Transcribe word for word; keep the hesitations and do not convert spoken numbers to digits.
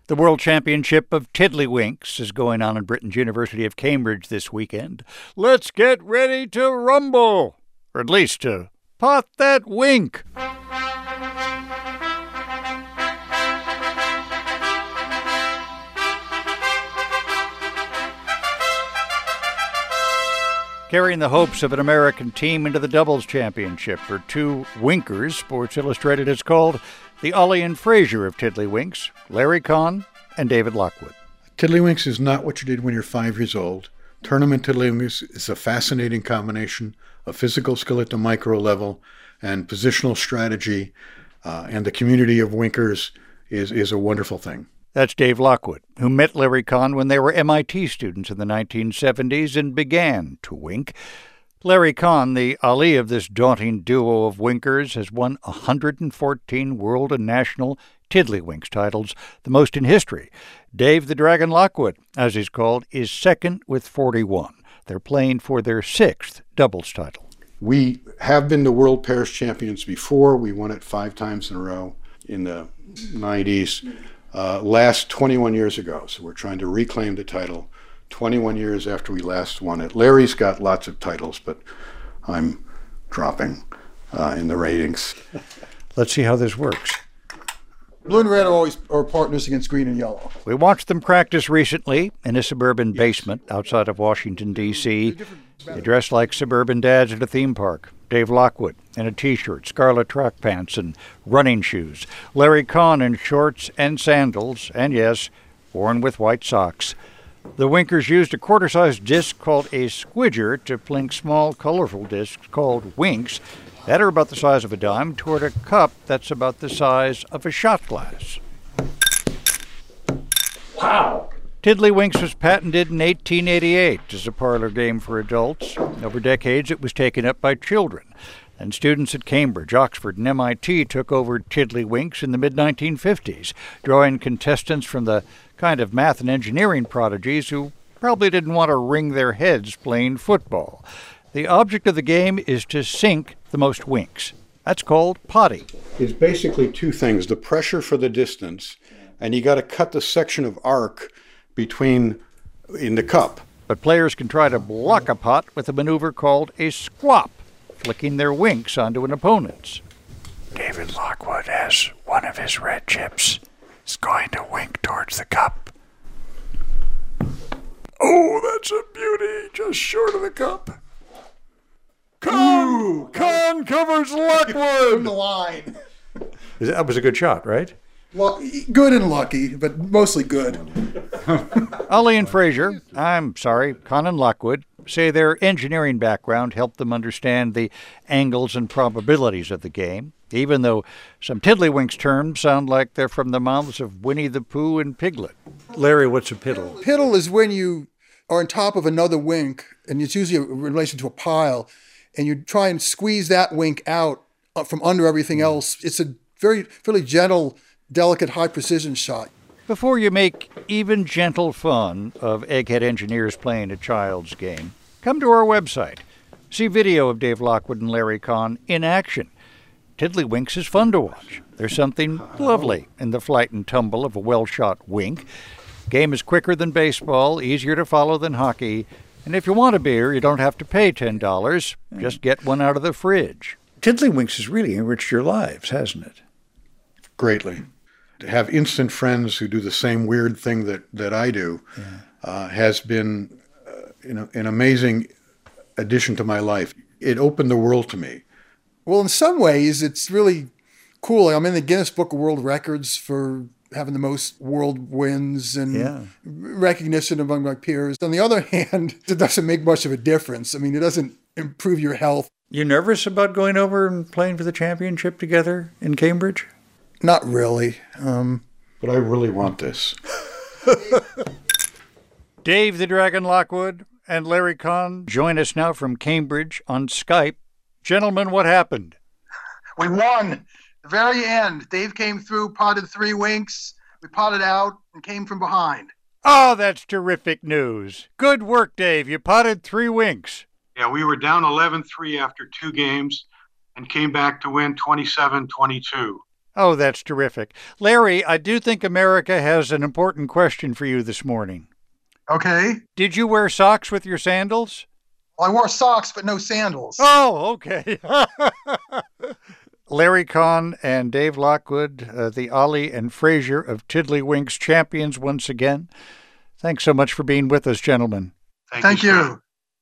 The World Championship of Tiddlywinks is going on in Britain's University of Cambridge this weekend. Let's get ready to rumble, or at least to pot that wink. Carrying the hopes of an American team into the doubles championship are two winkers Sports Illustrated has called the Ollie and Frazier of Tiddlywinks, Larry Kahn and David Lockwood. Tiddlywinks is not what you did when you're five years old. Tournament Tiddlywinks is a fascinating combination of physical skill at the micro level and positional strategy, uh, and the community of winkers is, is a wonderful thing. That's Dave Lockwood, who met Larry Kahn when they were M I T students in the nineteen seventies and began to wink. Larry Kahn, the Ali of this daunting duo of winkers, has won one hundred fourteen world and national Tiddlywinks titles, the most in history. Dave the Dragon Lockwood, as he's called, is second with forty-one. They're playing for their sixth doubles title. We have been the world pairs champions before. We won it five times in a row in the nineties. Uh, last twenty-one years ago, so we're trying to reclaim the title twenty-one years after we last won it. Larry's got lots of titles, but I'm dropping uh, in the ratings. Let's see how this works. Blue and red are always are partners against green and yellow. We watched them practice recently in a suburban basement outside of Washington, D C They dressed like suburban dads at a theme park. Dave Lockwood in a T-shirt, scarlet track pants, and running shoes. Larry Kahn in shorts and sandals, and yes, worn with white socks. The winkers used a quarter-sized disc called a squidger to plink small, colorful discs called winks that are about the size of a dime toward a cup that's about the size of a shot glass. Wow! Tiddlywinks was patented in eighteen eighty-eight as a parlor game for adults. Over decades, it was taken up by children. And students at Cambridge, Oxford, and M I T took over Tiddlywinks in the mid nineteen fifties, drawing contestants from the kind of math and engineering prodigies who probably didn't want to wring their heads playing football. The object of the game is to sink the most winks. That's called potty. It's basically two things: the pressure for the distance, and you got to cut the section of arc between in the cup. But players can try to block a pot with a maneuver called a squop, flicking their winks onto an opponent's. David Lockwood has one of his red chips. Is going to wink towards the cup. Oh, that's a beauty, just short of the cup. Kahn! Kahn covers Lockwood! From the line. That was a good shot, right? Well, good and lucky, but mostly good. Ollie and Frazier, I'm sorry, Kahn and Lockwood, say their engineering background helped them understand the angles and probabilities of the game, even though some Tiddlywinks terms sound like they're from the mouths of Winnie the Pooh and Piglet. Larry, what's a piddle? Piddle is when you are on top of another wink, and it's usually in relation to a pile, and you try and squeeze that wink out from under everything else. It's a very fairly gentle, delicate, high-precision shot. Before you make even gentle fun of egghead engineers playing a child's game, come to our website. See video of Dave Lockwood and Larry Kahn in action. Tiddlywinks is fun to watch. There's something lovely in the flight and tumble of a well-shot wink. Game is quicker than baseball, easier to follow than hockey, and if you want a beer, you don't have to pay ten dollars. Just get one out of the fridge. Tiddlywinks has really enriched your lives, hasn't it? Greatly. To have instant friends who do the same weird thing that, that I do yeah. uh, has been uh, you know, an amazing addition to my life. It opened the world to me. Well, in some ways, it's really cool. I'm in the Guinness Book of World Records for having the most world wins and yeah. recognition among my peers. On the other hand, it doesn't make much of a difference. I mean, it doesn't improve your health. You nervous about going over and playing for the championship together in Cambridge? Not really. Um, but I really want this. Dave the Dragon Lockwood and Larry Kahn join us now from Cambridge on Skype. Gentlemen, what happened? We won. The very end. Dave came through, potted three winks. We potted out and came from behind. Oh, that's terrific news. Good work, Dave. You potted three winks. Yeah, we were down eleven three after two games and came back to win twenty-seven twenty-two. Oh, that's terrific. Larry, I do think America has an important question for you this morning. Okay. Did you wear socks with your sandals? Well, I wore socks, but no sandals. Oh, okay. Larry Kahn and Dave Lockwood, uh, the Ollie and Frazier of Tiddlywinks champions once again. Thanks so much for being with us, gentlemen. Thank, Thank you. you.